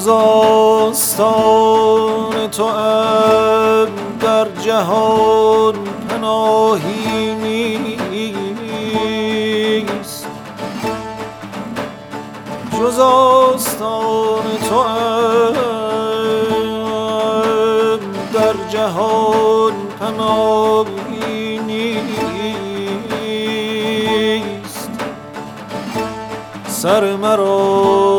جز آستان تو در جهان پناهی نیست، جز آستان تو در جهان پناهی نیست. سر مرا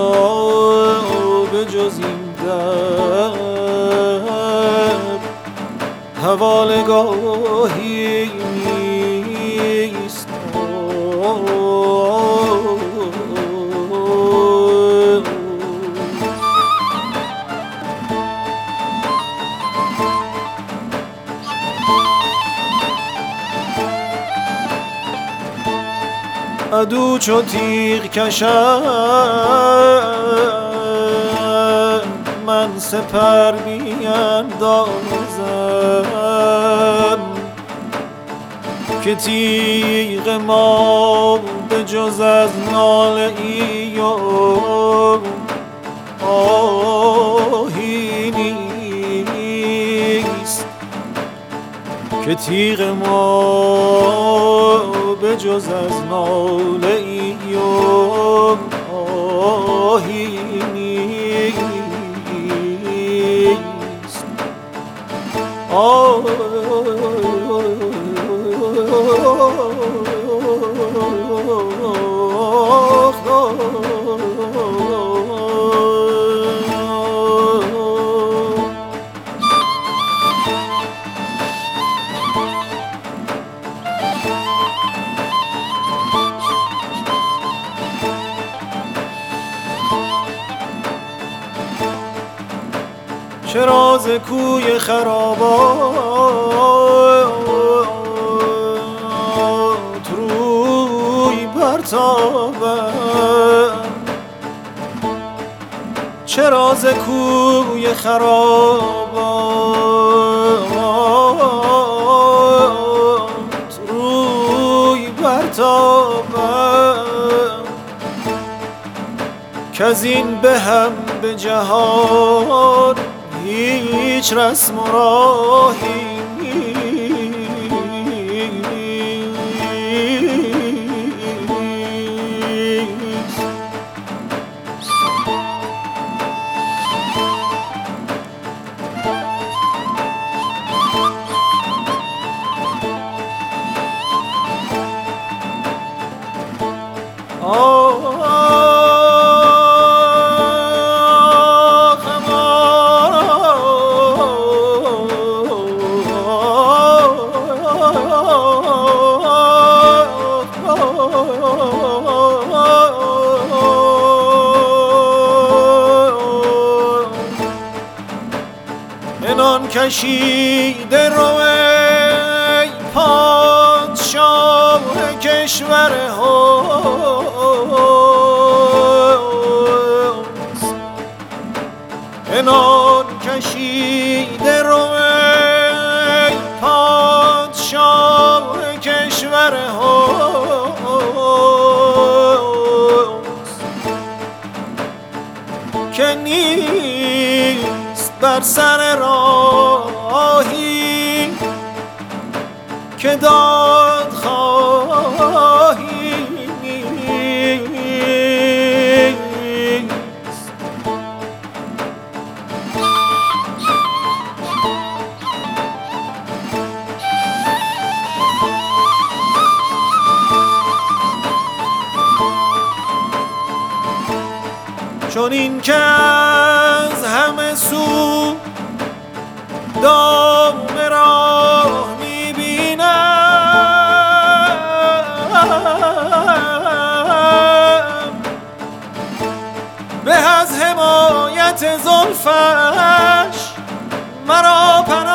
به جز این در حوالگاهی نیست. عدو چو تیغ کشد من سپر بیندازم، که تیغ ما به جز از ناله ای و آهی نیست، که تیغ ما به جز از ناله ای و آهی نیست. چرا ز کوی خرابات روی برتابم، چرا ز کوی خرابات روی برتابم، کز این به هم به جهان هیچ رسم و راهی نیست. عنان کشیده رو ای پادشاه کشور حسن، عنان کشیده رو ای پادشاه کشور حسن، که نیست بر سر راهی که داد خواهی نیست. چون این که از همه سو دام راه میبینم، به از حمایت زلفش مرا